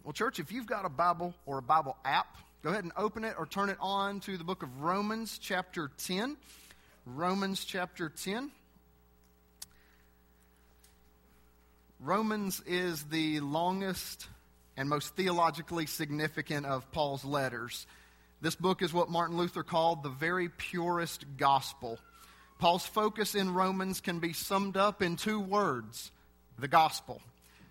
Well, church, if you've got a Bible or a Bible app, go ahead and open it or turn it on to the book of Romans chapter 10. Romans chapter 10. Romans is the longest and most theologically significant of Paul's letters. This book is what Martin Luther called the very purest gospel. Paul's focus in Romans can be summed up in two words: the gospel.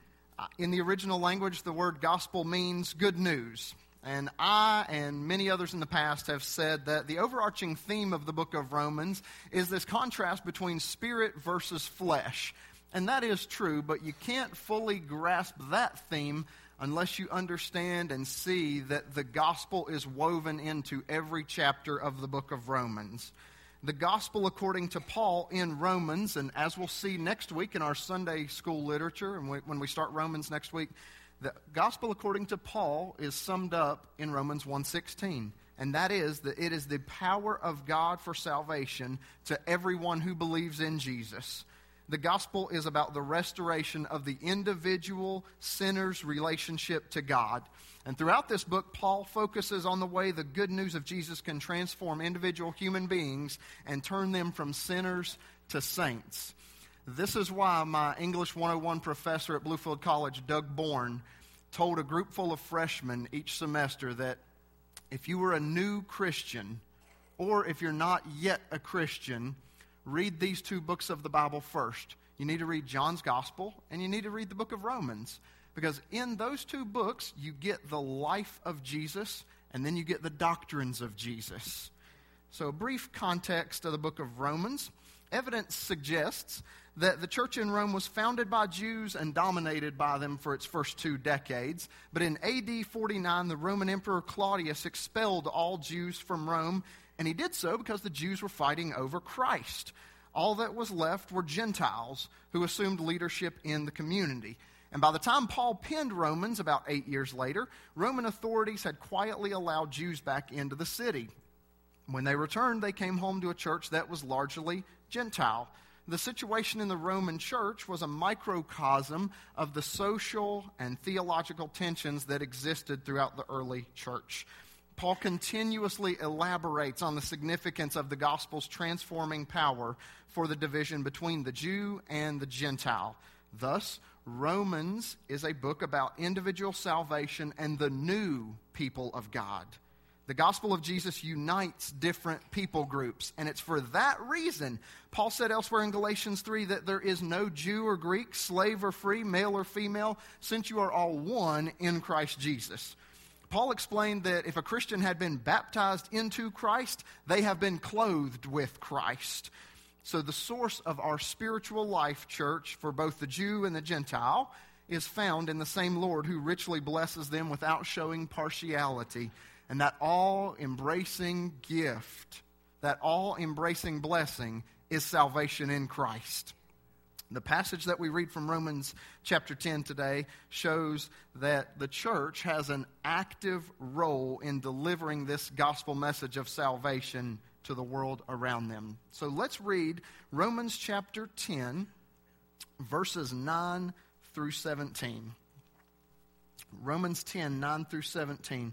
In the original language, the word gospel means good news. And I and many others in the past have said that the overarching theme of the book of Romans is this contrast between spirit versus flesh. And that is true, but you can't fully grasp that theme unless you understand and see that the gospel is woven into every chapter of the book of Romans. The gospel according to Paul in Romans, and as we'll see next week in our Sunday school literature, and when we start Romans next week, the gospel according to Paul is summed up in Romans 1:16. And that is that it is the power of God for salvation to everyone who believes in Jesus. The gospel is about the restoration of the individual sinner's relationship to God. And throughout this book, Paul focuses on the way the good news of Jesus can transform individual human beings and turn them from sinners to saints. This is why my English 101 professor at Bluefield College, Doug Bourne, told a group full of freshmen each semester that if you were a new Christian, or if you're not yet a Christian, read these two books of the Bible first. You need to read John's Gospel, and you need to read the book of Romans. Because in those two books, you get the life of Jesus, and then you get the doctrines of Jesus. So a brief context of the book of Romans. Evidence suggests that the church in Rome was founded by Jews and dominated by them for its first 2 decades. But in AD 49, the Roman Emperor Claudius expelled all Jews from Rome, and he did so because the Jews were fighting over Christ. All that was left were Gentiles who assumed leadership in the community. And by the time Paul penned Romans, about 8 years later, Roman authorities had quietly allowed Jews back into the city. When they returned, they came home to a church that was largely Gentile. The situation in the Roman church was a microcosm of the social and theological tensions that existed throughout the early church. Paul continuously elaborates on the significance of the gospel's transforming power for the division between the Jew and the Gentile. Thus, Romans is a book about individual salvation and the new people of God. The gospel of Jesus unites different people groups, and it's for that reason Paul said elsewhere in Galatians 3 that there is no Jew or Greek, slave or free, male or female, since you are all one in Christ Jesus. Paul explained that if a Christian had been baptized into Christ, they have been clothed with Christ. So the source of our spiritual life, church, for both the Jew and the Gentile, is found in the same Lord who richly blesses them without showing partiality. And that all-embracing gift, that all-embracing blessing is salvation in Christ. The passage that we read from Romans chapter 10 today shows that the church has an active role in delivering this gospel message of salvation to the world around them. So let's read Romans chapter 10, verses 9 through 17. Romans 10, 9 through 17.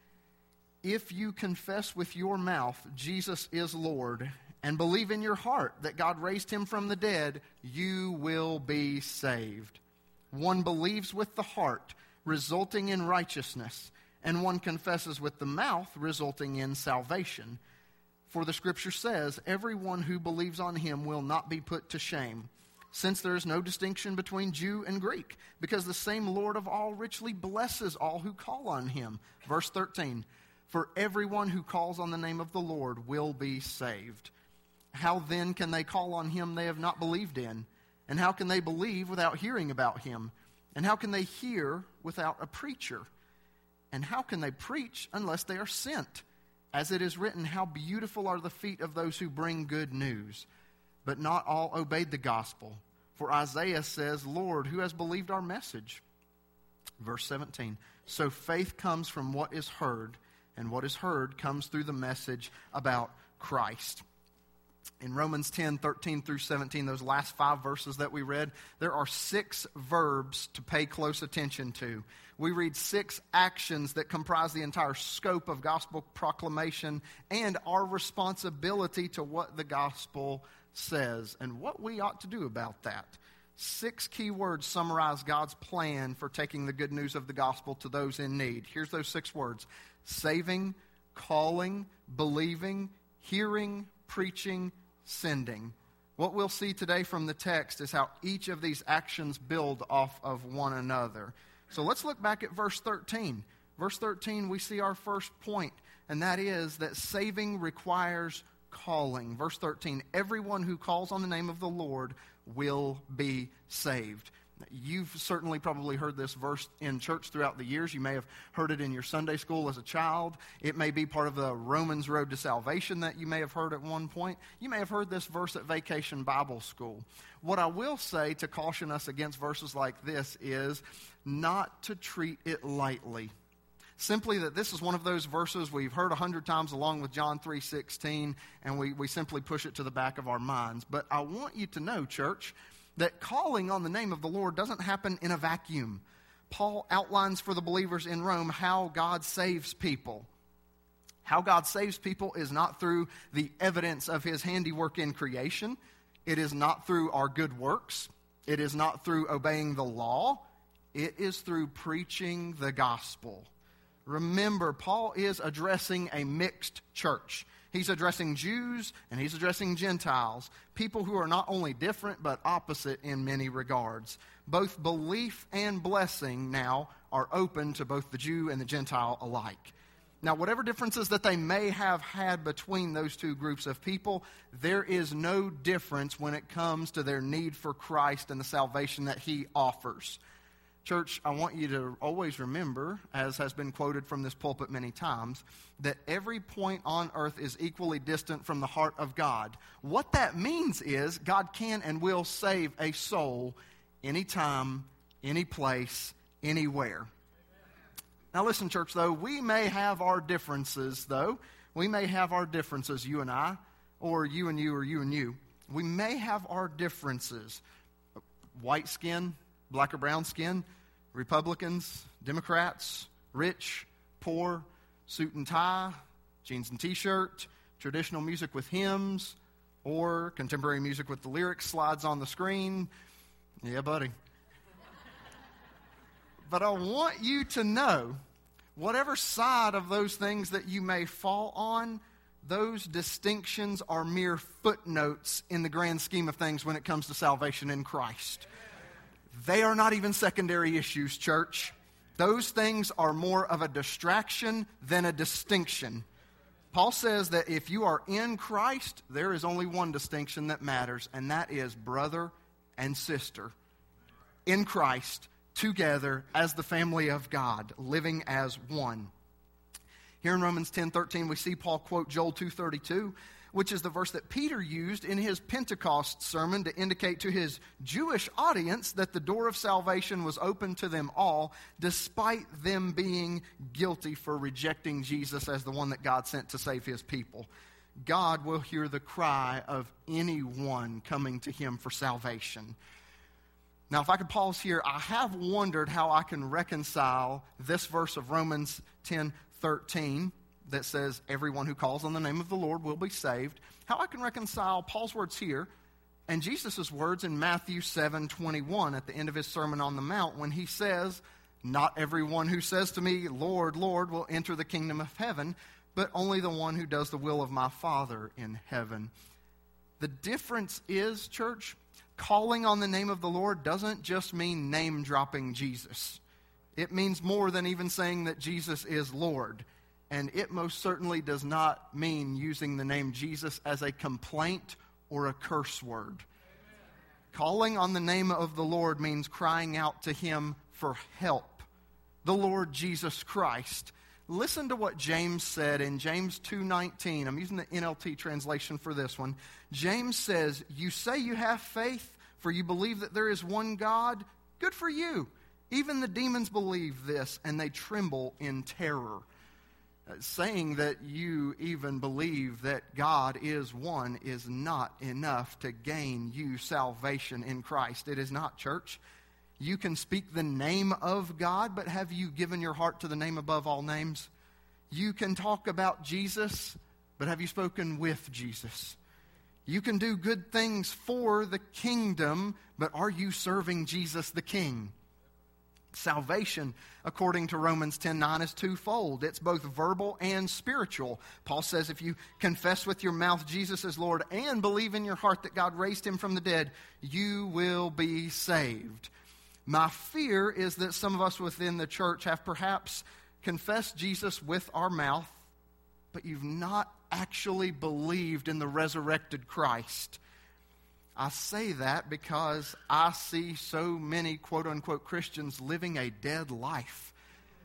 If you confess with your mouth Jesus is Lord, and believe in your heart that God raised him from the dead, you will be saved. One believes with the heart, resulting in righteousness, and one confesses with the mouth, resulting in salvation. For the Scripture says, everyone who believes on him will not be put to shame, since there is no distinction between Jew and Greek, because the same Lord of all richly blesses all who call on him. Verse 13, for everyone who calls on the name of the Lord will be saved. How then can they call on him they have not believed in? And how can they believe without hearing about him? And how can they hear without a preacher? And how can they preach unless they are sent? As it is written, how beautiful are the feet of those who bring good news. But not all obeyed the gospel. For Isaiah says, Lord, who has believed our message? Verse 17, so faith comes from what is heard, and what is heard comes through the message about Christ. In Romans 10, 13 through 17, those last 5 verses that we read, there are 6 verbs to pay close attention to. We read 6 actions that comprise the entire scope of gospel proclamation and our responsibility to what the gospel says and what we ought to do about that. 6 key words summarize God's plan for taking the good news of the gospel to those in need. Here's those 6 words: saving, calling, believing, hearing, preaching, sending. What we'll see today from the text is how each of these actions build off of one another. So let's look back at verse 13. Verse 13, we see our first point, and that is that saving requires calling. Verse 13, everyone who calls on the name of the Lord will be saved. You've certainly probably heard this verse in church throughout the years. You may have heard it in your Sunday school as a child. It may be part of the Romans Road to Salvation that you may have heard at one point. You may have heard this verse at Vacation Bible School. What I will say to caution us against verses like this is not to treat it lightly. Simply that this is one of those verses we've heard 100 times along with John 3:16, and we simply push it to the back of our minds. But I want you to know, church, that calling on the name of the Lord doesn't happen in a vacuum. Paul outlines for the believers in Rome how God saves people. How God saves people is not through the evidence of his handiwork in creation. It is not through our good works. It is not through obeying the law. It is through preaching the gospel. Remember, Paul is addressing a mixed church. He's addressing Jews and he's addressing Gentiles, people who are not only different but opposite in many regards. Both belief and blessing now are open to both the Jew and the Gentile alike. Now, whatever differences that they may have had between those two groups of people, there is no difference when it comes to their need for Christ and the salvation that he offers. Church, I want you to always remember, as has been quoted from this pulpit many times, that every point on earth is equally distant from the heart of God. What that means is God can and will save a soul anytime, any place, anywhere. Now listen, church, though, we may have our differences, We may have our differences, you and I, or you and you, or you and you. We may have our differences. White skin, black or brown skin, Republicans, Democrats, rich, poor, suit and tie, jeans and t-shirt, traditional music with hymns, or contemporary music with the lyrics slides on the screen. Yeah, buddy. But I want you to know, whatever side of those things that you may fall on, those distinctions are mere footnotes in the grand scheme of things when it comes to salvation in Christ. They are not even secondary issues, church. Those things are more of a distraction than a distinction. Paul says that if you are in Christ, there is only one distinction that matters, and that is brother and sister in Christ, together as the family of God, living as one. Here in Romans 10:13, we see Paul quote Joel 2:32, which is the verse that Peter used in his Pentecost sermon to indicate to his Jewish audience that the door of salvation was open to them all, despite them being guilty for rejecting Jesus as the one that God sent to save his people. God will hear the cry of anyone coming to him for salvation. Now, if I could pause here, I have wondered how I can reconcile this verse of Romans 10:13 that says, everyone who calls on the name of the Lord will be saved, how I can reconcile Paul's words here and Jesus' words in Matthew 7:21 at the end of his Sermon on the Mount when he says, not everyone who says to me, Lord, Lord, will enter the kingdom of heaven, but only the one who does the will of my Father in heaven. The difference is, church, calling on the name of the Lord doesn't just mean name-dropping Jesus. It means more than even saying that Jesus is Lord. And it most certainly does not mean using the name Jesus as a complaint or a curse word. Amen. Calling on the name of the Lord means crying out to him for help. The Lord Jesus Christ. Listen to what James said in James 2:19. I'm using the NLT translation for this one. James says, you say you have faith, for you believe that there is one God. Good for you. Even the demons believe this, and they tremble in terror. Saying that you even believe that God is one is not enough to gain you salvation in Christ. It is not, church. You can speak the name of God, but have you given your heart to the name above all names? You can talk about Jesus, but have you spoken with Jesus? You can do good things for the kingdom, but are you serving Jesus the King? Salvation, according to Romans 10:9, is twofold. It's both verbal and spiritual. Paul says if you confess with your mouth Jesus is Lord and believe in your heart that God raised him from the dead, you will be saved. My fear is that some of us within the church have perhaps confessed Jesus with our mouth, but you've not actually believed in the resurrected Christ. I say that because I see so many quote-unquote Christians living a dead life.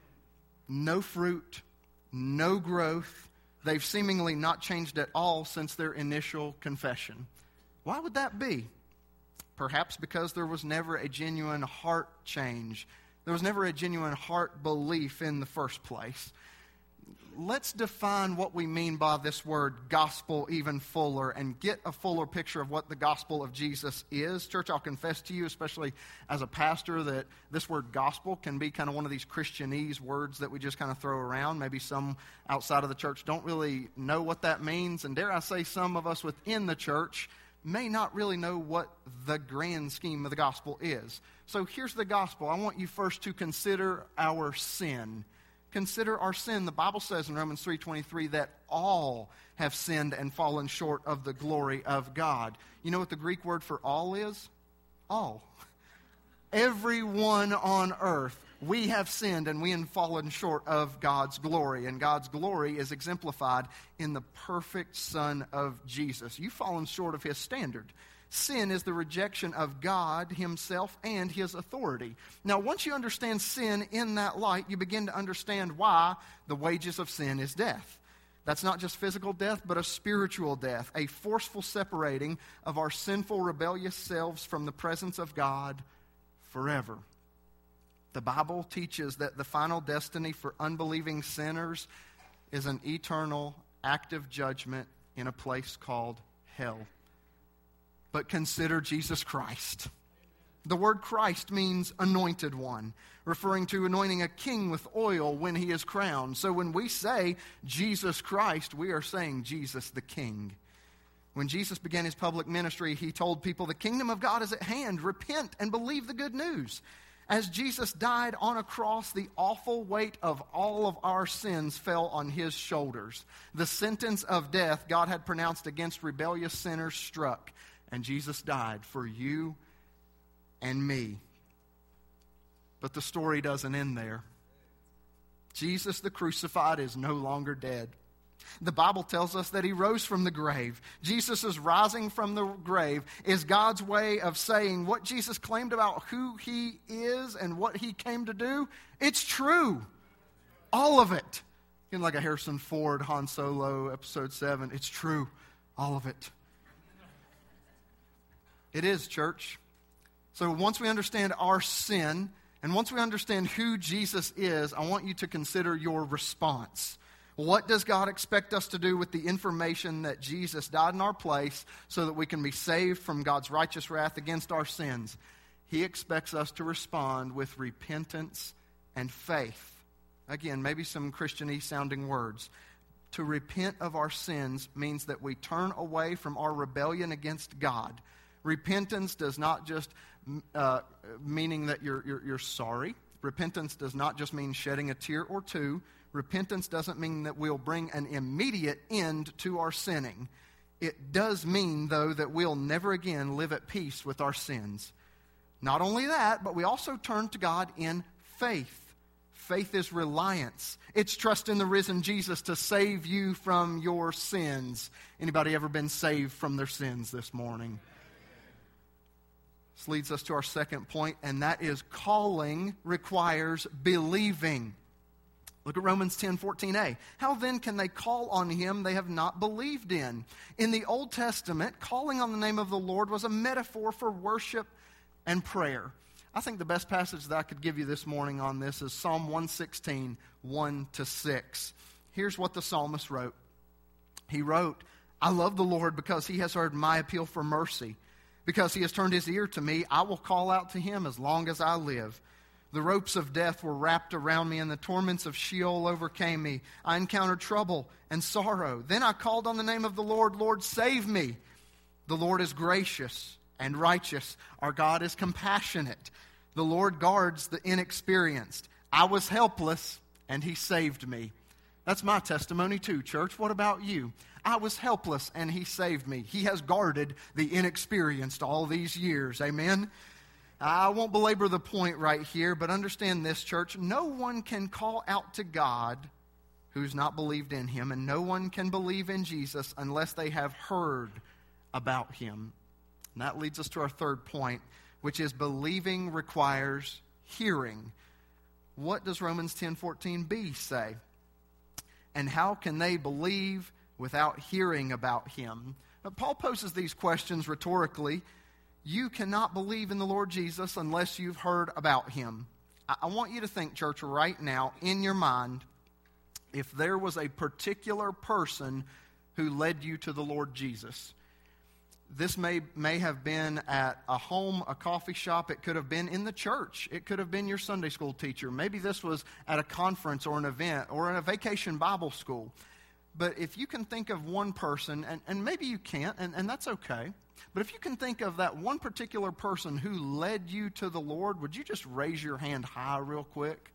No fruit, no growth. They've seemingly not changed at all since their initial confession. Why would that be? Perhaps because there was never a genuine heart change. There was never a genuine heart belief in the first place. Let's define what we mean by this word gospel even fuller and get a fuller picture of what the gospel of Jesus is. Church, I'll confess to you, especially as a pastor, that this word gospel can be kind of one of these Christianese words that we just kind of throw around. Maybe some outside of the church don't really know what that means. And dare I say, some of us within the church may not really know what the grand scheme of the gospel is. So here's the gospel. I want you first to consider our sin. Consider our sin. The Bible says in Romans 3:23 that all have sinned and fallen short of the glory of God. You know what the Greek word for all is? All. Everyone on earth, we have sinned and we have fallen short of God's glory. And God's glory is exemplified in the perfect Son of Jesus. You've fallen short of his standard. Sin is the rejection of God himself and his authority. Now, once you understand sin in that light, you begin to understand why the wages of sin is death. That's not just physical death, but a spiritual death, a forceful separating of our sinful, rebellious selves from the presence of God forever. The Bible teaches that the final destiny for unbelieving sinners is an eternal, active judgment in a place called hell. But consider Jesus Christ. The word Christ means anointed one, referring to anointing a king with oil when he is crowned. So when we say Jesus Christ, we are saying Jesus the King. When Jesus began his public ministry, he told people, the kingdom of God is at hand. Repent and believe the good news. As Jesus died on a cross, the awful weight of all of our sins fell on his shoulders. The sentence of death God had pronounced against rebellious sinners struck. And Jesus died for you and me. But the story doesn't end there. Jesus the crucified is no longer dead. The Bible tells us that he rose from the grave. Jesus' rising from the grave is God's way of saying what Jesus claimed about who he is and what he came to do. It's true. All of it. Like a Harrison Ford, Han Solo, episode 7. It's true. All of it. It is, church. So once we understand our sin, and once we understand who Jesus is, I want you to consider your response. What does God expect us to do with the information that Jesus died in our place so that we can be saved from God's righteous wrath against our sins? He expects us to respond with repentance and faith. Again, maybe some Christian-y sounding words. To repent of our sins means that we turn away from our rebellion against God. Repentance does not just meaning that you're sorry. Repentance does not just mean shedding a tear or two. Repentance doesn't mean that we'll bring an immediate end to our sinning. It does mean, though, that we'll never again live at peace with our sins. Not only that, but we also turn to God in faith. Faith is reliance. It's trust in the risen Jesus to save you from your sins. Anybody ever been saved from their sins this morning? This leads us to our second point, and that is calling requires believing. Look at Romans 10:14a. How then can they call on him they have not believed in? In the Old Testament, calling on the name of the Lord was a metaphor for worship and prayer. I think the best passage that I could give you this morning on this is Psalm 116, 1-6. here's what the psalmist wrote. He wrote, I love the Lord because he has heard my appeal for mercy. Because he has turned his ear to me, I will call out to him as long as I live. The ropes of death were wrapped around me, and the torments of Sheol overcame me. I encountered trouble and sorrow. Then I called on the name of the Lord. Lord, save me. The Lord is gracious and righteous. Our God is compassionate. The Lord guards the inexperienced. I was helpless, and he saved me. That's my testimony too, church. What about you? I was helpless, and he saved me. He has guarded the inexperienced all these years. Amen? I won't belabor the point right here, but understand this, church. No one can call out to God who's not believed in him, and no one can believe in Jesus unless they have heard about him. And that leads us to our third point, which is believing requires hearing. What does Romans 10:14b say? And how can they believe without hearing about him? Now, Paul poses these questions rhetorically. You cannot believe in the Lord Jesus unless you've heard about him. I want you to think, church, right now in your mind, if there was a particular person who led you to the Lord Jesus. This may have been at a home, a coffee shop. It could have been in the church. It could have been your Sunday school teacher. Maybe this was at a conference or an event or in a vacation Bible school. But if you can think of one person, and maybe you can't, and that's okay. But if you can think of that one particular person who led you to the Lord, would you just raise your hand high real quick?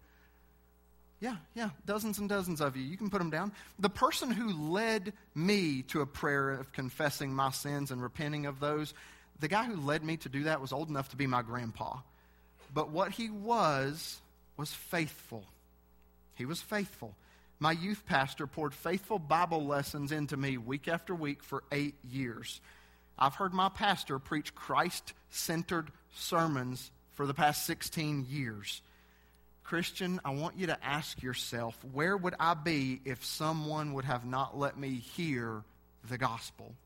Yeah, dozens and dozens of you. You can put them down. The person who led me to a prayer of confessing my sins and repenting of those, the guy who led me to do that was old enough to be my grandpa. But what he was faithful. He was faithful. My youth pastor poured faithful Bible lessons into me week after week for 8 years. I've heard my pastor preach Christ-centered sermons for the past 16 years. Christian, I want you to ask yourself, where would I be if someone would have not let me hear the gospel?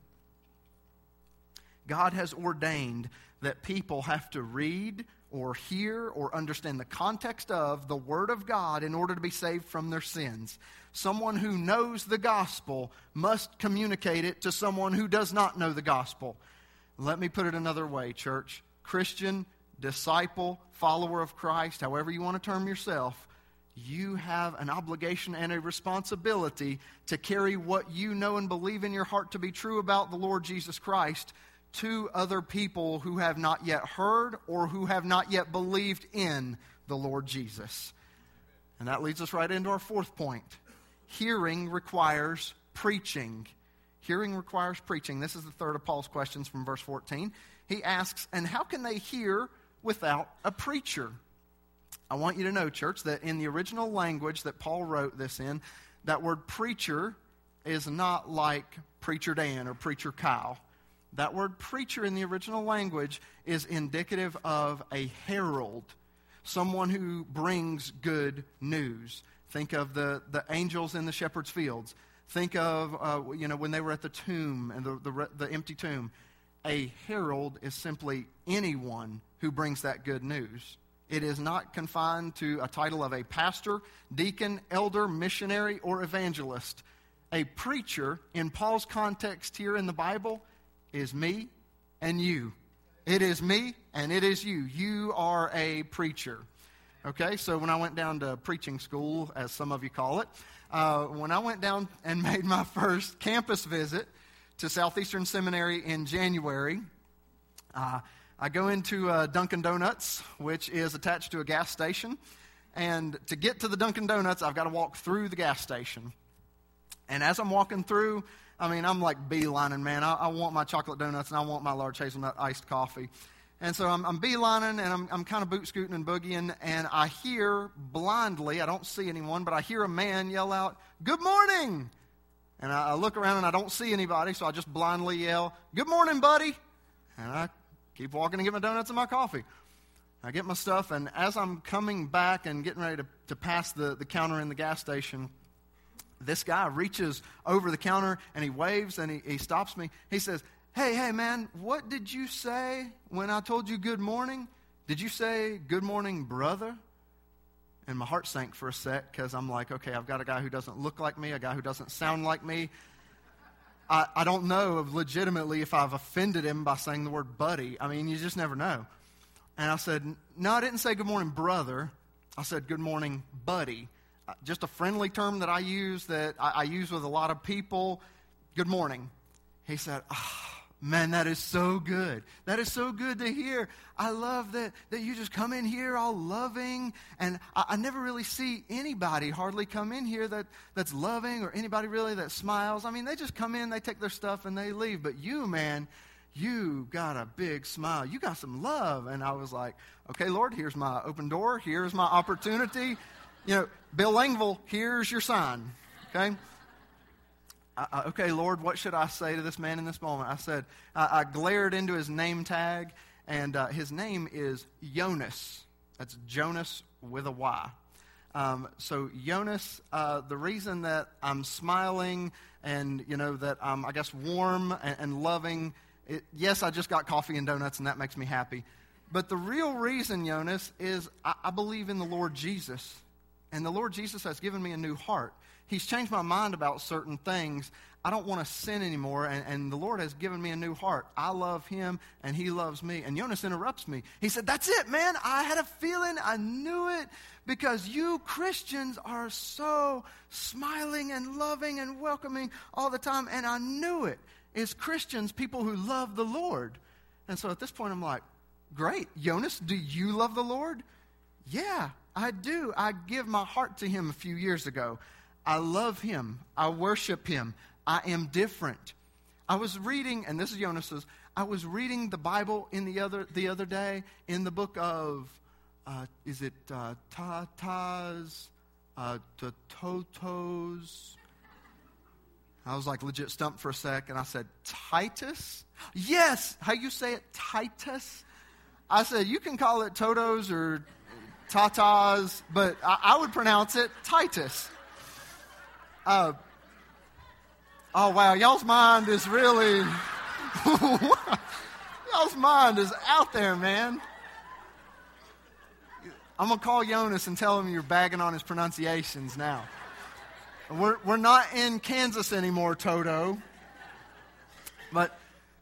God has ordained that people have to read or hear or understand the context of the Word of God in order to be saved from their sins. Someone who knows the gospel must communicate it to someone who does not know the gospel. Let me put it another way, church. Christian, disciple, follower of Christ, however you want to term yourself, you have an obligation and a responsibility to carry what you know and believe in your heart to be true about the Lord Jesus Christ to other people who have not yet heard or who have not yet believed in the Lord Jesus. And that leads us right into our fourth point. Hearing requires preaching. Hearing requires preaching. This is the third of Paul's questions from verse 14. He asks, and how can they hear without a preacher? I want you to know, church, that in the original language that Paul wrote this in, that word preacher is not like Preacher Dan or Preacher Kyle. That word preacher in the original language is indicative of a herald, someone who brings good news. Think of the angels in the shepherd's fields. Think of when they were at the tomb and the empty tomb. A herald is simply anyone who brings that good news. It is not confined to a title of a pastor, deacon, elder, missionary, or evangelist. A preacher, in Paul's context here in the Bible, is me and you. It is me and it is you. You are a preacher. Okay, so when I went down to preaching school, as some of you call it, when I went down and made my first campus visit to Southeastern Seminary in January, I go into Dunkin' Donuts, which is attached to a gas station. And to get to the Dunkin' Donuts, I've got to walk through the gas station. And as I'm walking through, I'm like beelining, man. I want my chocolate donuts and I want my large hazelnut iced coffee. And so I'm beelining and I'm kind of boot scooting and boogieing. And I hear blindly, I don't see anyone, but I hear a man yell out, "Good morning!" And I look around and I don't see anybody, so I just blindly yell, "Good morning, buddy!" And I keep walking and get my donuts and my coffee. I get my stuff, and as I'm coming back and getting ready to pass the counter in the gas station, this guy reaches over the counter and he waves and he stops me. He says, hey, man, what did you say when I told you good morning? Did you say good morning, brother? And my heart sank for a sec because I'm like, okay, I've got a guy who doesn't look like me, a guy who doesn't sound like me. I don't know legitimately if I've offended him by saying the word buddy. I mean, you just never know. And I said, no, I didn't say good morning, brother. I said good morning, buddy. Just a friendly term that I use that I use with a lot of people. Good morning. He said, man, that is so good. That is so good to hear. I love that you just come in here all loving. And I never really see anybody hardly come in here that's loving or anybody really that smiles. I mean, they just come in, they take their stuff, and they leave. But you, man, you got a big smile. You got some love. And I was like, okay, Lord, here's my open door. Here's my opportunity. You know, Bill Langville, here's your sign. Okay? Okay, Lord, what should I say to this man in this moment? I said, I glared into his name tag, and his name is Jonas. That's Jonas with a Y. So Jonas, the reason that I'm smiling and, you know, that I'm, I guess, warm and loving, yes, I just got coffee and donuts, and that makes me happy. But the real reason, Jonas, is I believe in the Lord Jesus. And the Lord Jesus has given me a new heart. He's changed my mind about certain things. I don't want to sin anymore, and the Lord has given me a new heart. I love him, and he loves me. And Jonas interrupts me. He said, that's it, man. I had a feeling. I knew it, because you Christians are so smiling and loving and welcoming all the time, and I knew it. It's Christians, people who love the Lord. And so at this point, I'm like, great. Jonas, do you love the Lord? Yeah, I do. I give my heart to him a few years ago. I love him. I worship him. I am different. I was reading, and this is Jonas's, I was reading the Bible the other day in the book of, Totos? I was like legit stumped for a sec, and I said, Titus? Yes! How you say it? Titus? I said, you can call it Totos or Tatas, but I would pronounce it Titus. Oh, wow, y'all's mind is really, y'all's mind is out there, man. I'm going to call Jonas and tell him you're bagging on his pronunciations now. We're not in Kansas anymore, Toto. But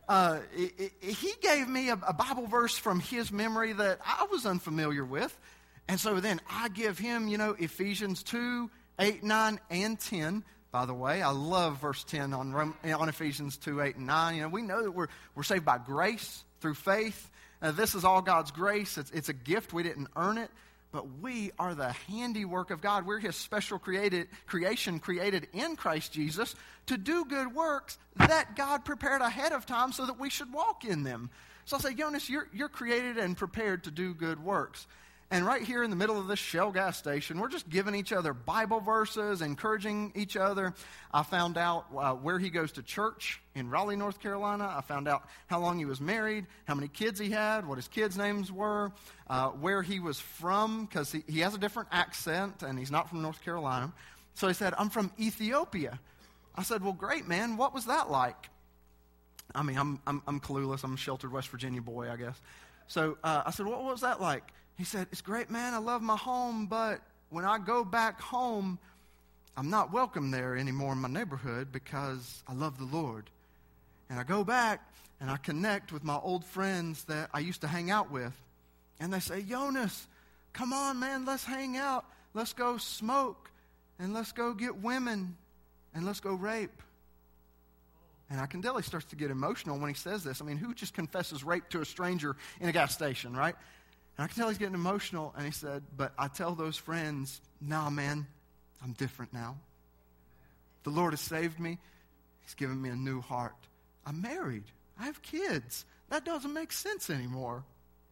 he gave me a Bible verse from his memory that I was unfamiliar with. And so then I give him, you know, Ephesians 2, 8, 9, and 10. By the way, I love verse 10 on Ephesians 2, 8, and 9. You know, we know that we're saved by grace through faith. This is all God's grace. It's a gift. We didn't earn it. But we are the handiwork of God. We're his special creation created in Christ Jesus to do good works that God prepared ahead of time so that we should walk in them. So I say, Jonas, you're created and prepared to do good works. And right here in the middle of this Shell gas station, we're just giving each other Bible verses, encouraging each other. I found out where he goes to church in Raleigh, North Carolina. I found out how long he was married, how many kids he had, what his kids' names were, where he was from, because he has a different accent, and he's not from North Carolina. So he said, I'm from Ethiopia. I said, well, great, man. What was that like? I mean, I'm clueless. I'm a sheltered West Virginia boy, I guess. So I said, what was that like? He said, it's great, man. I love my home, but when I go back home, I'm not welcome there anymore in my neighborhood because I love the Lord. And I go back and I connect with my old friends that I used to hang out with. And they say, Jonas, come on, man, let's hang out. Let's go smoke and let's go get women and let's go rape. And I can tell he starts to get emotional when he says this. I mean, who just confesses rape to a stranger in a gas station, right? And I can tell he's getting emotional, and he said, but I tell those friends, nah, man, I'm different now. The Lord has saved me. He's given me a new heart. I'm married. I have kids. That doesn't make sense anymore.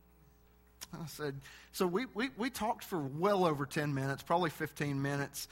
I said, so we talked for well over 10 minutes, probably 15 minutes.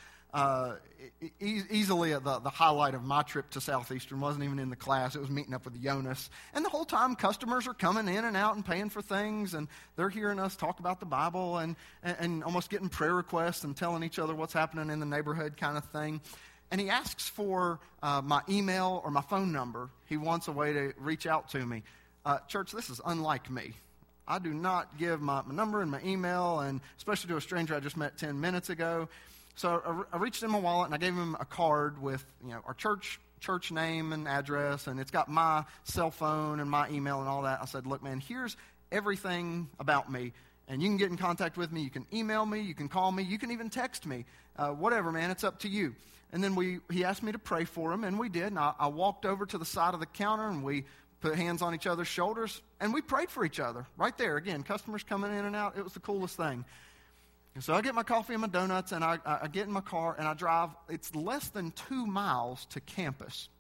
Easily the highlight of my trip to Southeastern. Wasn't even in the class. It was meeting up with Jonas. And the whole time customers are coming in and out and paying for things, and they're hearing us talk about the Bible and almost getting prayer requests and telling each other what's happening in the neighborhood kind of thing. And he asks for my email or my phone number. He wants a way to reach out to me. Church, this is unlike me. I do not give my number and my email, and especially to a stranger I just met 10 minutes ago. So I reached in my wallet, and I gave him a card with our church name and address, and it's got my cell phone and my email and all that. I said, look, man, here's everything about me, and you can get in contact with me. You can email me. You can call me. You can even text me. Whatever, man, it's up to you. And then he asked me to pray for him, and we did. And I walked over to the side of the counter, and we put hands on each other's shoulders, and we prayed for each other right there. Again, customers coming in and out. It was the coolest thing. And so I get my coffee and my donuts, and I get in my car, and I drive. It's less than 2 miles to campus.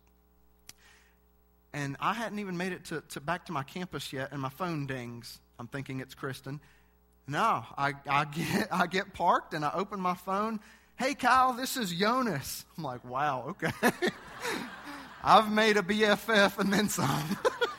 And I hadn't even made it to back to my campus yet, and my phone dings. I'm thinking it's Kristen. No, I get parked, and I open my phone. Hey, Kyle, this is Jonas. I'm like, wow, okay. I've made a BFF and then some.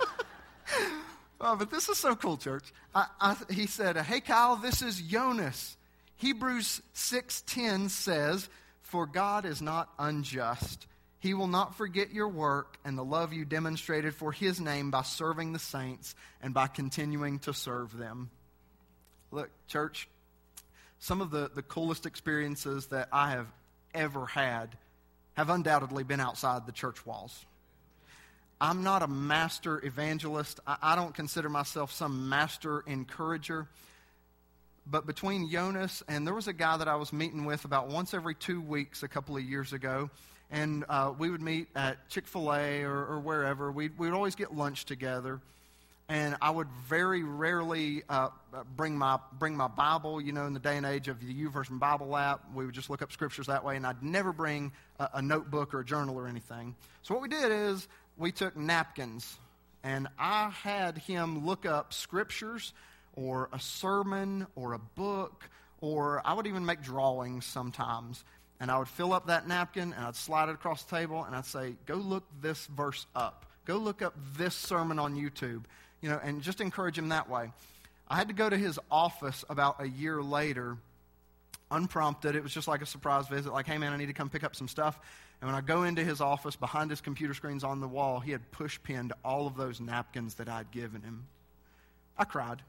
Oh, but this is so cool, church. He said, hey, Kyle, this is Jonas. Hebrews 6:10 says, for God is not unjust. He will not forget your work and the love you demonstrated for his name by serving the saints and by continuing to serve them. Look, church, some of the coolest experiences that I have ever had have undoubtedly been outside the church walls. I'm not a master evangelist. I don't consider myself some master encourager. But between Jonas and there was a guy that I was meeting with about once every 2 weeks a couple of years ago, and we would meet at Chick-fil-A or wherever. We'd always get lunch together, and I would very rarely bring my Bible. In the day and age of the YouVersion Bible app, we would just look up scriptures that way, and I'd never bring a notebook or a journal or anything. So what we did is we took napkins, and I had him look up scriptures or a sermon or a book, or I would even make drawings sometimes. And I would fill up that napkin, and I'd slide it across the table, and I'd say, go look this verse up. Go look up this sermon on YouTube, and just encourage him that way. I had to go to his office about a year later, unprompted. It was just like a surprise visit, like, hey, man, I need to come pick up some stuff. And when I go into his office, behind his computer screens on the wall, he had push-pinned all of those napkins that I'd given him. I cried.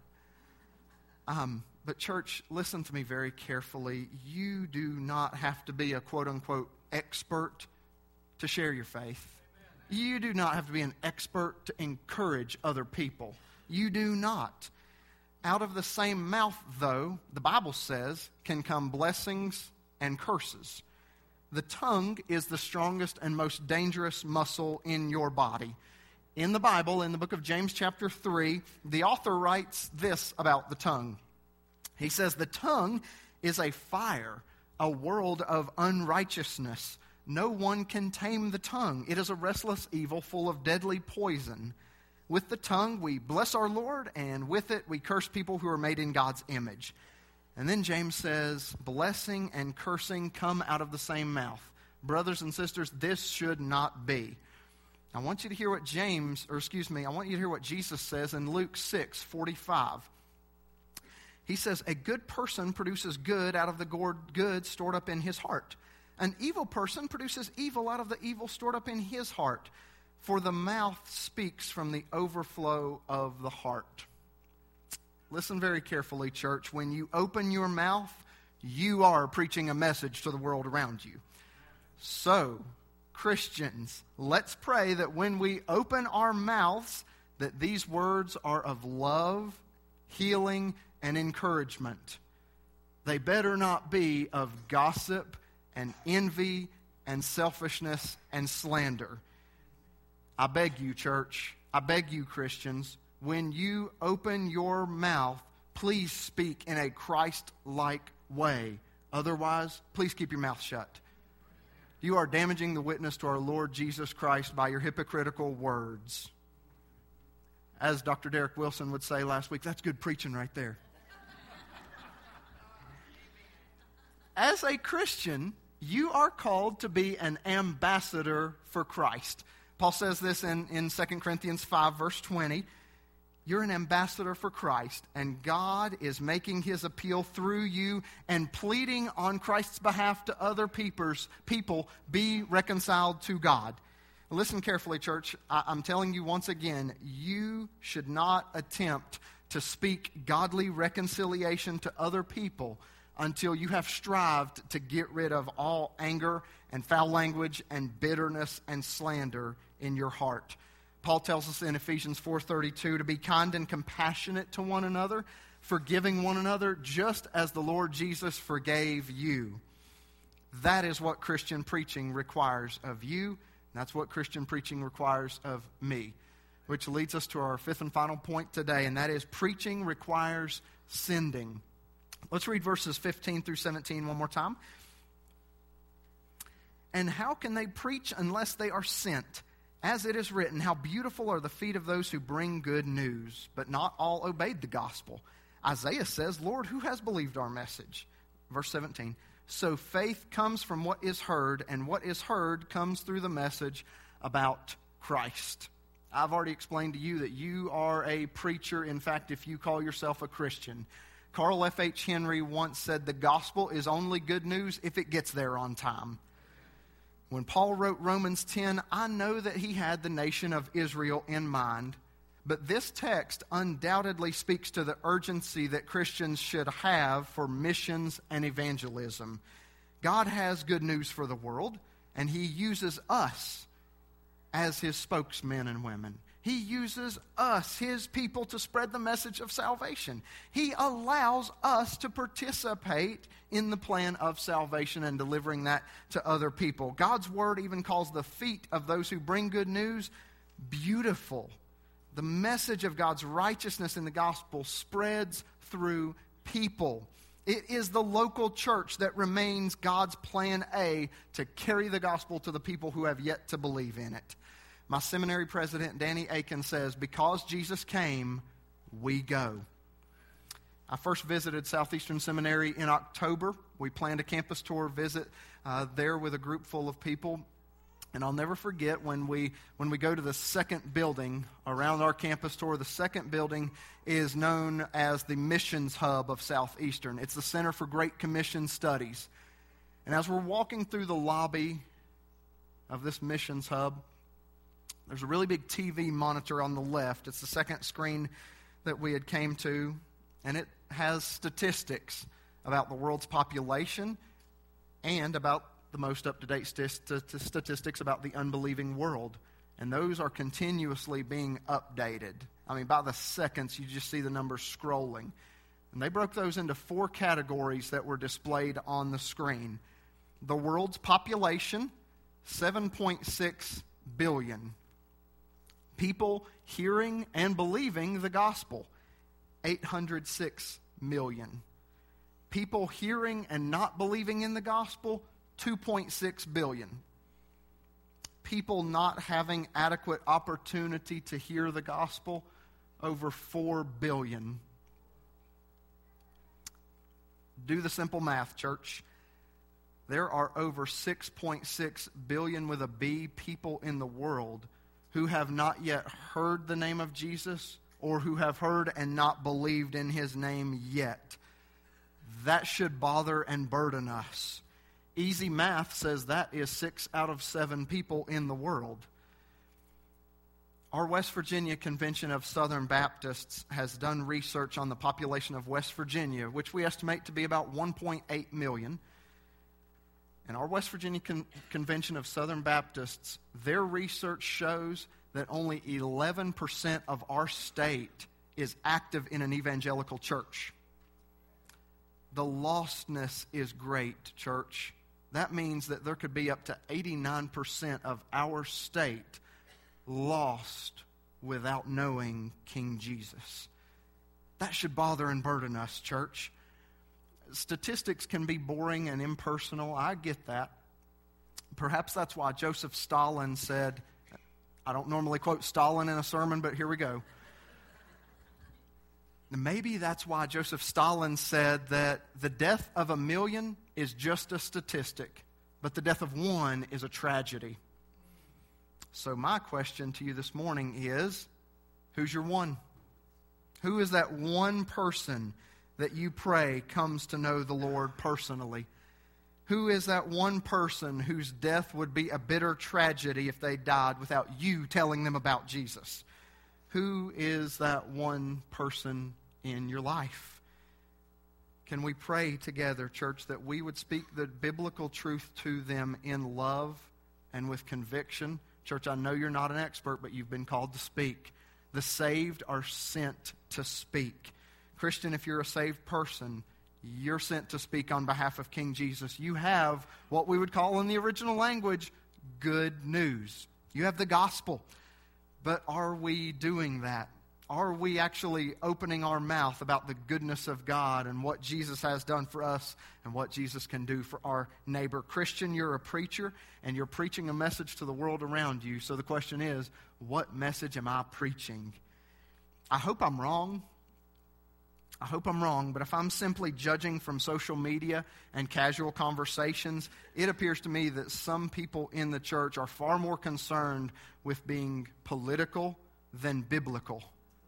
But church, listen to me very carefully. You do not have to be a quote-unquote expert to share your faith. You do not have to be an expert to encourage other people. You do not. Out of the same mouth, though, the Bible says, can come blessings and curses. The tongue is the strongest and most dangerous muscle in your body. In the Bible, in the book of James chapter 3, the author writes this about the tongue. He says, the tongue is a fire, a world of unrighteousness. No one can tame the tongue. It is a restless evil full of deadly poison. With the tongue we bless our Lord, and with it we curse people who are made in God's image. And then James says, blessing and cursing come out of the same mouth. Brothers and sisters, this should not be. I want you to hear what I want you to hear what Jesus says in Luke 6:45. He says, a good person produces good out of the good stored up in his heart. An evil person produces evil out of the evil stored up in his heart. For the mouth speaks from the overflow of the heart. Listen very carefully, church. When you open your mouth, you are preaching a message to the world around you. So, Christians, let's pray that when we open our mouths, that these words are of love, healing, and encouragement. They better not be of gossip and envy and selfishness and slander. I beg you, church, I beg you, Christians, when you open your mouth, please speak in a Christ-like way. Otherwise, please keep your mouth shut. You are damaging the witness to our Lord Jesus Christ by your hypocritical words. As Dr. Derek Wilson would say last week, that's good preaching right there. As a Christian, you are called to be an ambassador for Christ. Paul says this in 2 Corinthians 5, verse 20. You're an ambassador for Christ, and God is making his appeal through you and pleading on Christ's behalf to other people, be reconciled to God. Listen carefully, church. I'm telling you once again, you should not attempt to speak godly reconciliation to other people until you have strived to get rid of all anger and foul language and bitterness and slander in your heart. Paul tells us in Ephesians 4:32 to be kind and compassionate to one another, forgiving one another just as the Lord Jesus forgave you. That is what Christian preaching requires of you. That's what Christian preaching requires of me. Which leads us to our fifth and final point today, and that is preaching requires sending. Let's read verses 15 through 17 one more time. And how can they preach unless they are sent? As it is written, how beautiful are the feet of those who bring good news. But not all obeyed the gospel. Isaiah says, Lord, who has believed our message? Verse 17. So faith comes from what is heard, and what is heard comes through the message about Christ. I've already explained to you that you are a preacher. In fact, if you call yourself a Christian. Carl F. H. Henry once said, the gospel is only good news if it gets there on time. When Paul wrote Romans 10, I know that he had the nation of Israel in mind, but this text undoubtedly speaks to the urgency that Christians should have for missions and evangelism. God has good news for the world, and he uses us as his spokesmen and women. He uses us, his people, to spread the message of salvation. He allows us to participate in the plan of salvation and delivering that to other people. God's word even calls the feet of those who bring good news beautiful. The message of God's righteousness in the gospel spreads through people. It is the local church that remains God's plan A to carry the gospel to the people who have yet to believe in it. My seminary president, Danny Aiken, says, because Jesus came, we go. I first visited Southeastern Seminary in October. We planned a campus tour visit there with a group full of people. And I'll never forget when we go to the second building around our campus tour. The second building is known as the Missions Hub of Southeastern. It's the Center for Great Commission Studies. And as we're walking through the lobby of this Missions Hub, there's a really big TV monitor on the left. It's the second screen that we had came to, and it has statistics about the world's population and about the most up-to-date statistics about the unbelieving world. And those are continuously being updated. I mean, by the seconds, you just see the numbers scrolling. And they broke those into 4 categories that were displayed on the screen. The world's population, 7.6 billion. People hearing and believing the gospel, 806 million. People hearing and not believing in the gospel, 2.6 billion. People not having adequate opportunity to hear the gospel, over 4 billion. Do the simple math, church. There are over 6.6 billion with a B people in the world who have not yet heard the name of Jesus or who have heard and not believed in his name yet. That should bother and burden us. Easy math says that is 6 out of 7 people in the world. Our West Virginia Convention of Southern Baptists has done research on the population of West Virginia, which we estimate to be about 1.8 million. And our West Virginia Convention of Southern Baptists, their research shows that only 11% of our state is active in an evangelical church. The lostness is great, church. That means that there could be up to 89% of our state lost without knowing King Jesus. That should bother and burden us, church. Statistics can be boring and impersonal. I get that. Perhaps that's why Joseph Stalin said, I don't normally quote Stalin in a sermon, but here we go. Maybe that's why Joseph Stalin said that the death of 1 million is just a statistic, but the death of 1 is a tragedy. So my question to you this morning is, who's your one? Who is that one person that you pray comes to know the Lord personally? Who is that one person whose death would be a bitter tragedy if they died without you telling them about Jesus? Who is that one person in your life. Can we pray together, church, that we would speak the biblical truth to them in love and with conviction? Church, I know you're not an expert, but you've been called to speak. The saved are sent to speak. Christian, if you're a saved person, you're sent to speak on behalf of King Jesus. You have what we would call in the original language, good news. You have the gospel. But are we doing that? Are we actually opening our mouth about the goodness of God and what Jesus has done for us and what Jesus can do for our neighbor? Christian, you're a preacher and you're preaching a message to the world around you. So the question is, what message am I preaching? I hope I'm wrong. But if I'm simply judging from social media and casual conversations, it appears to me that some people in the church are far more concerned with being political than biblical.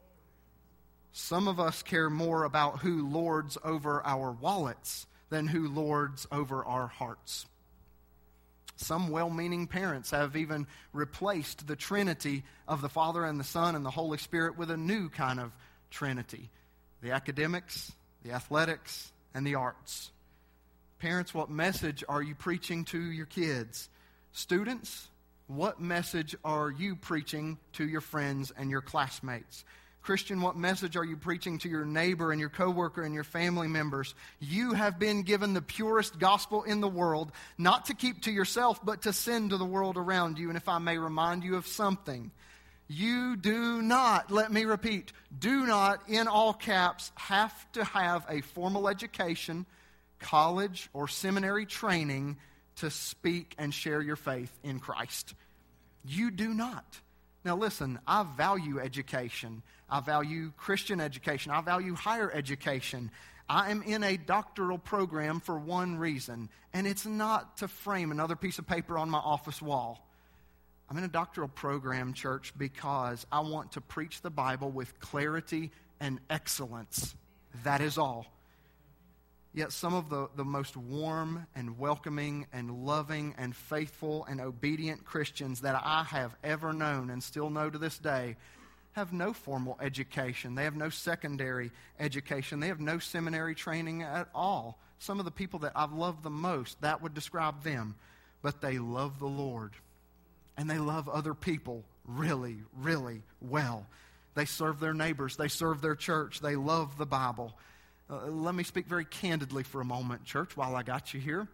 Some of us care more about who lords over our wallets than who lords over our hearts. Some well-meaning parents have even replaced the Trinity of the Father and the Son and the Holy Spirit with a new kind of Trinity. The academics, the athletics, and the arts. Parents, what message are you preaching to your kids? Students, what message are you preaching to your friends and your classmates? Christian, what message are you preaching to your neighbor and your coworker and your family members? You have been given the purest gospel in the world, not to keep to yourself, but to send to the world around you. And if I may remind you of something, you do not, let me repeat, do not, in all caps, have to have a formal education, college, or seminary training to speak and share your faith in Christ. You do not. Now listen, I value education. I value Christian education. I value higher education. I am in a doctoral program for one reason, and it's not to frame another piece of paper on my office wall. I'm in a doctoral program, church, because I want to preach the Bible with clarity and excellence. That is all. Yet some of the most warm and welcoming and loving and faithful and obedient Christians that I have ever known and still know to this day have no formal education. They have no secondary education. They have no seminary training at all. Some of the people that I've loved the most, that would describe them. But they love the Lord. And they love other people really, really well. They serve their neighbors. They serve their church. They love the Bible. Let me speak very candidly for a moment, church, while I got you here.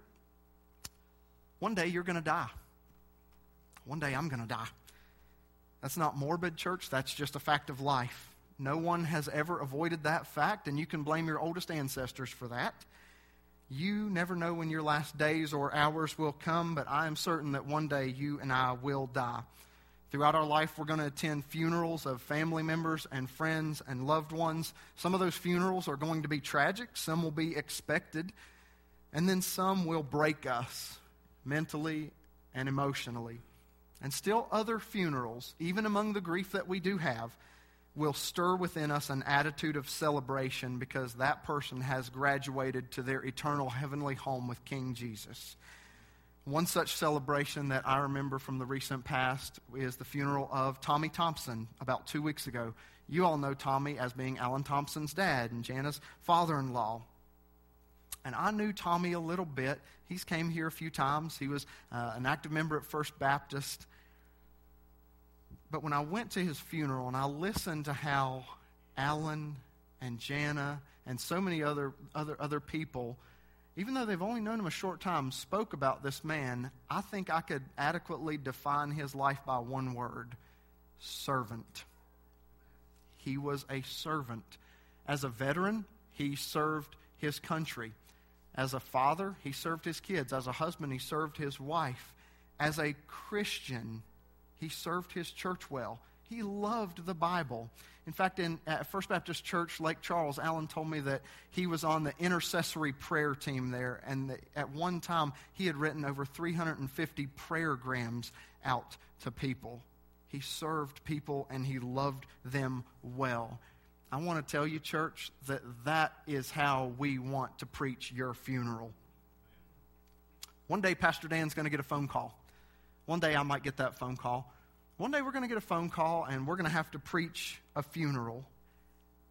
One day you're going to die. One day I'm going to die. That's not morbid, church. That's just a fact of life. No one has ever avoided that fact, and you can blame your oldest ancestors for that. You never know when your last days or hours will come, but I am certain that one day you and I will die. Throughout our life, we're going to attend funerals of family members and friends and loved ones. Some of those funerals are going to be tragic. Some will be expected. And then some will break us mentally and emotionally. And still other funerals, even among the grief that we do have, will stir within us an attitude of celebration because that person has graduated to their eternal heavenly home with King Jesus. One such celebration that I remember from the recent past is the funeral of Tommy Thompson about 2 weeks ago. You all know Tommy as being Alan Thompson's dad and Jana's father-in-law. And I knew Tommy a little bit. He's came here a few times. He was an active member at First Baptist. But when I went to his funeral and I listened to how Alan and Jana and so many other people, even though they've only known him a short time, spoke about this man, I think I could adequately define his life by one word: servant. He was a servant. As a veteran, he served his country. As a father, he served his kids. As a husband, he served his wife. As a Christian, he served his church well. He loved the Bible. In fact, at First Baptist Church, Lake Charles, Alan told me that he was on the intercessory prayer team there, and that at one time he had written over 350 prayergrams out to people. He served people and he loved them well. I want to tell you, church, that is how we want to preach your funeral. One day, Pastor Dan's going to get a phone call. One day, I might get that phone call. One day, we're going to get a phone call, and we're going to have to preach a funeral.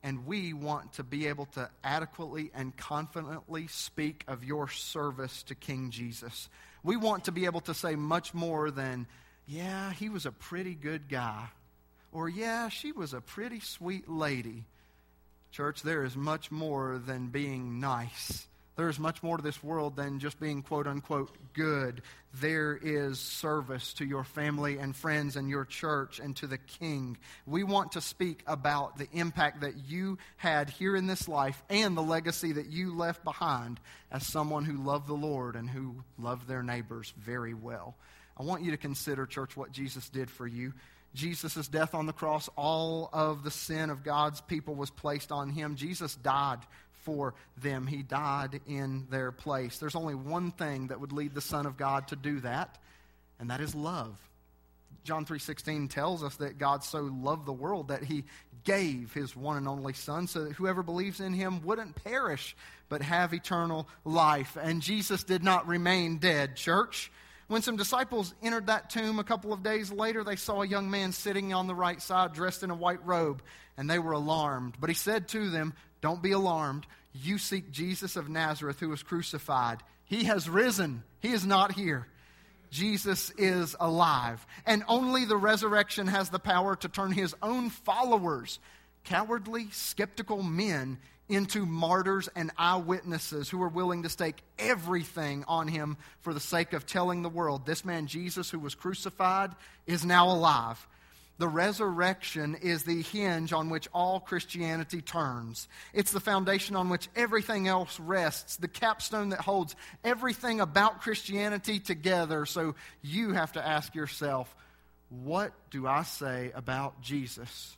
and we want to be able to adequately and confidently speak of your service to King Jesus. We want to be able to say much more than, yeah, he was a pretty good guy, or yeah, she was a pretty sweet lady. Church, there is much more than being nice. There is much more to this world than just being quote-unquote good. There is service to your family and friends and your church and to the King. We want to speak about the impact that you had here in this life and the legacy that you left behind as someone who loved the Lord and who loved their neighbors very well. I want you to consider, church, what Jesus did for you. Jesus' death on the cross, all of the sin of God's people was placed on him. Jesus died for them. He died in their place. There's only one thing that would lead the Son of God to do that, and that is love. John 3:16 tells us that God so loved the world that he gave his one and only Son so that whoever believes in him wouldn't perish but have eternal life. And Jesus did not remain dead, church. When some disciples entered that tomb a couple of days later, they saw a young man sitting on the right side dressed in a white robe, and they were alarmed. But he said to them, "Don't be alarmed. You seek Jesus of Nazareth who was crucified. He has risen. He is not here. Jesus is alive." And only the resurrection has the power to turn his own followers, cowardly, skeptical men, into martyrs and eyewitnesses who are willing to stake everything on him for the sake of telling the world, this man Jesus who was crucified is now alive. The resurrection is the hinge on which all Christianity turns. It's the foundation on which everything else rests, the capstone that holds everything about Christianity together. So you have to ask yourself, what do I say about Jesus?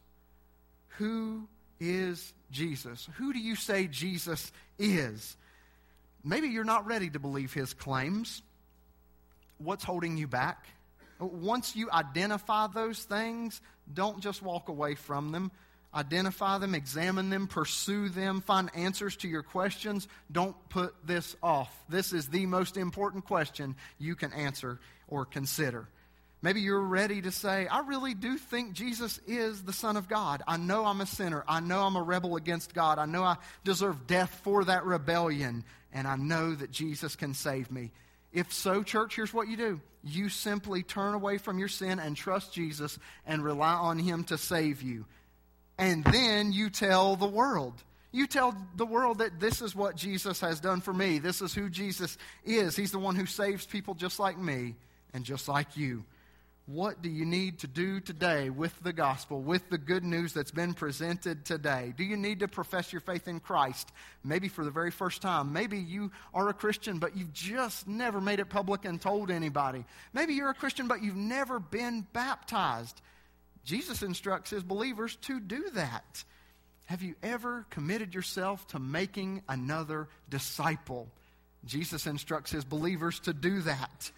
Who is Jesus? Who do you say Jesus is? Maybe you're not ready to believe his claims. What's holding you back? Once you identify those things, don't just walk away from them. Identify them, examine them, pursue them, find answers to your questions. Don't put this off. This is the most important question you can answer or consider. Maybe you're ready to say, I really do think Jesus is the Son of God. I know I'm a sinner. I know I'm a rebel against God. I know I deserve death for that rebellion. And I know that Jesus can save me. If so, church, here's what you do. You simply turn away from your sin and trust Jesus and rely on him to save you. And then you tell the world. You tell the world that this is what Jesus has done for me. This is who Jesus is. He's the one who saves people just like me and just like you. What do you need to do today with the gospel, with the good news that's been presented today? Do you need to profess your faith in Christ, maybe for the very first time? Maybe you are a Christian, but you've just never made it public and told anybody. Maybe you're a Christian, but you've never been baptized. Jesus instructs his believers to do that. Have you ever committed yourself to making another disciple? Jesus instructs his believers to do that.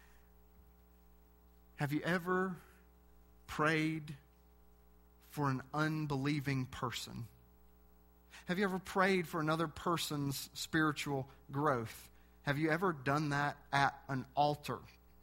Have you ever prayed for an unbelieving person? Have you ever prayed for another person's spiritual growth? Have you ever done that at an altar?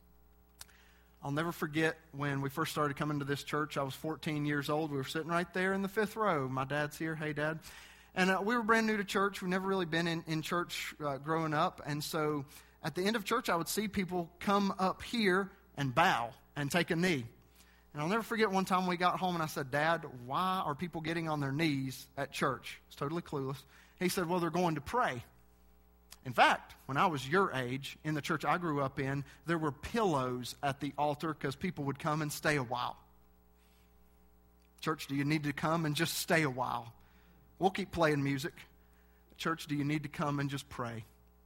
I'll never forget when we first started coming to this church. I was 14 years old. We were sitting right there in the fifth row. My dad's here. Hey, Dad. And we were brand new to church. We've never really been in church growing up. And so at the end of church, I would see people come up here and bow and take a knee. And I'll never forget one time we got home and I said, Dad, why are people getting on their knees at church? I was totally clueless. He said, well, they're going to pray. In fact, when I was your age, in the church I grew up in, there were pillows at the altar because people would come and stay a while. Church, do you need to come and just stay a while? We'll keep playing music. Church, do you need to come and just pray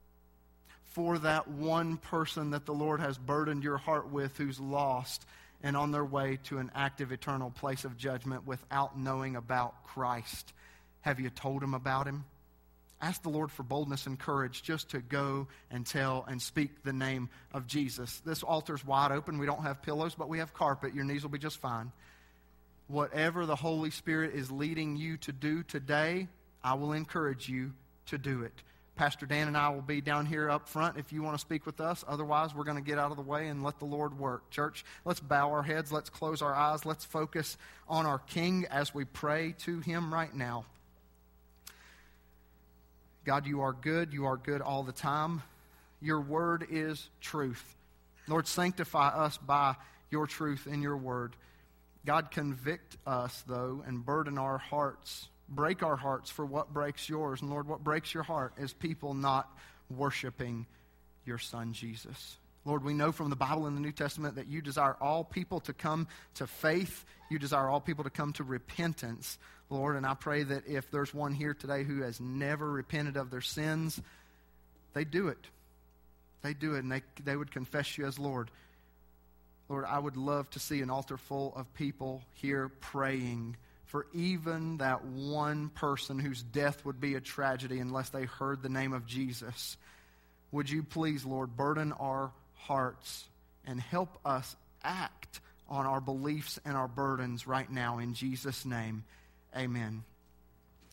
for that one person that the Lord has burdened your heart with who's lost and on their way to an active eternal place of judgment without knowing about Christ? Have you told him about him? Ask the Lord for boldness and courage just to go and tell and speak the name of Jesus. This altar's wide open. We don't have pillows, but we have carpet. Your knees will be just fine. Whatever the Holy Spirit is leading you to do today, I will encourage you to do it. Pastor Dan and I will be down here up front if you want to speak with us. Otherwise, we're going to get out of the way and let the Lord work. Church, let's bow our heads. Let's close our eyes. Let's focus on our King as we pray to him right now. God, you are good. You are good all the time. Your word is truth. Lord, sanctify us by your truth in your word. God, convict us, though, and burden our hearts. Break our hearts for what breaks yours. And Lord, what breaks your heart is people not worshiping your Son, Jesus. Lord, we know from the Bible in the New Testament that you desire all people to come to faith. You desire all people to come to repentance, Lord. And I pray that if there's one here today who has never repented of their sins, they do it. They do it, and they would confess you as Lord. Lord, I would love to see an altar full of people here praying for even that one person whose death would be a tragedy unless they heard the name of Jesus. Would you please, Lord, burden our hearts and help us act on our beliefs and our burdens right now. In Jesus' name, amen.